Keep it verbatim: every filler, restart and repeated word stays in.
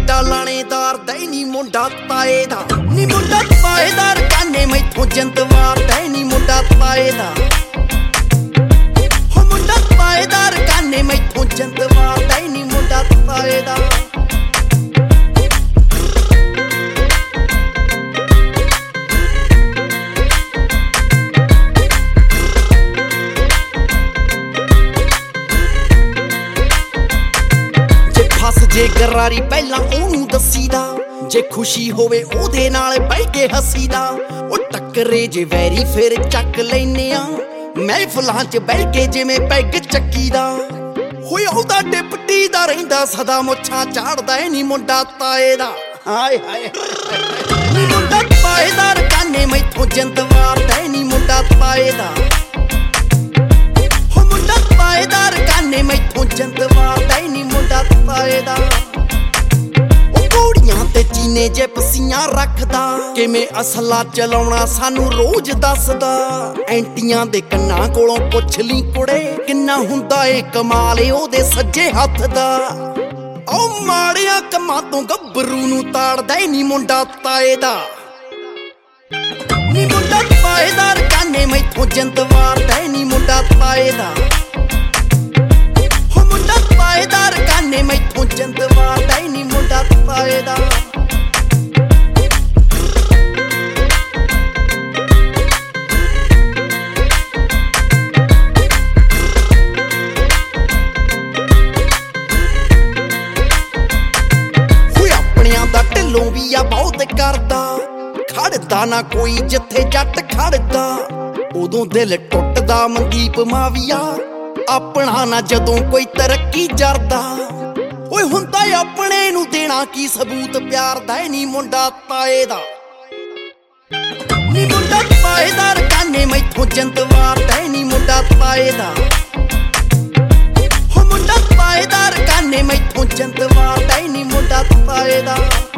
ਵੱਡਾ ਲਾਣੇਦਾਰ ਦਾ ਨੀ ਮੁੰਡਾ ਤਾਏ ਦਾ ਨੀ ਮੁੰਡਾ ਤਾਏਦਾਰ ਕਾਨੇ ਮੈਥੋਂ ਜਿੰਦ ਵਾਰਦਾ ਨੀ ਮੁੰਡਾ ਤਾਏ ਦਾ ਹੋ ਮੁੰਡਾ ਤਾਏਦਾਰ ਕਾਨੇ ਮੈਥੋਂ ਜਿੰਦ ਵਾਰਦਾ ਨੀ ਮੁੰਡਾ ਤਾਏ ਦਾ जे गरारी पहला ओनू दसीदा जे खुशी होवे ओदे नाल बैठ के हसीदा ओ टक्करे जे वैरी फिर चक लैने आ महफिलां च बैठ के जिवें पैग चक्कीदा होए ओदा डिप्टी दा रहिंदा सदा मुछां झाड़दा ऐ नी मुंडा ताए दा हाय हाय नी मुंडा ताएदार काने मैथों जिंद वारदा ऐ नी मुंडा ताए दा हो मुंडा ताएदार काने मैथों जिंद वारदा ऐ नी मुंडा ताए दा ते चीने जे पसीना रखदा किवें असला चलाउणा सानू रोज दसदा एंटियां दे कन्नां कोलों पुछ ली कुड़े किन्ना हुंदा ए कमाल ए ओदे सज्जे हत्थ दा ओ माड़ियां कम्मां तों गब्बरू नूं ताड़दा ऐ नी मुंडा ताए दा नी मुंडा ताएदार काने मैथों जिंद वारदा ऐ नी मुंडा ताए दा हो मुंडा ताएदार काने मैथों जिंद वारदा ऐ नी मुंडा ताए दा ढिलों भी आ बहुत करदा खड़दा ना कोई जिथे जट खड़दा उदों दिल टुटदा मनदीप माविया अपना ना जदों कोई तरक्की जरदा ओए हुंदा अपने नूं देना की सबूत प्यार दा नी मुंडा ताए दा नी मुंडा ताएदार काने मैथों जिंद वारदा नी मुंडा ताए दा हो मुंडा ताएदार काने मैथों जिंद वारदा नी मुंडा ताए दा